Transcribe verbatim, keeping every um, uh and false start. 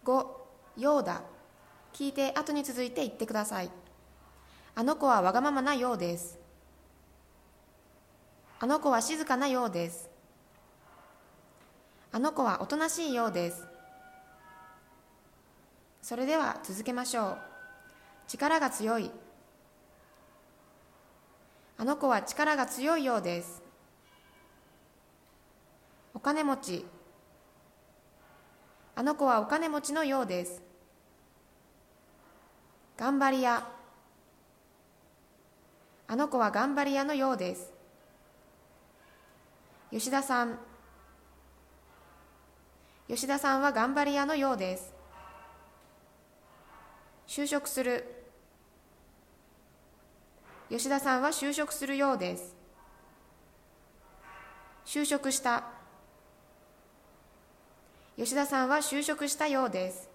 ご、ようだ。聞いて後に続いて言ってください。あの子はわがままなようです。あの子は静かなようです。あの子はおとなしいようです。それでは続けましょう。力が強い。あの子は力が強いようです。お金持ち。あの子はお金持ちのようです。頑張り屋。あの子は頑張り屋のようです。吉田さん。吉田さんは頑張り屋のようです。就職する。吉田さんは就職するようです。就職した。吉田さんは就職したようです。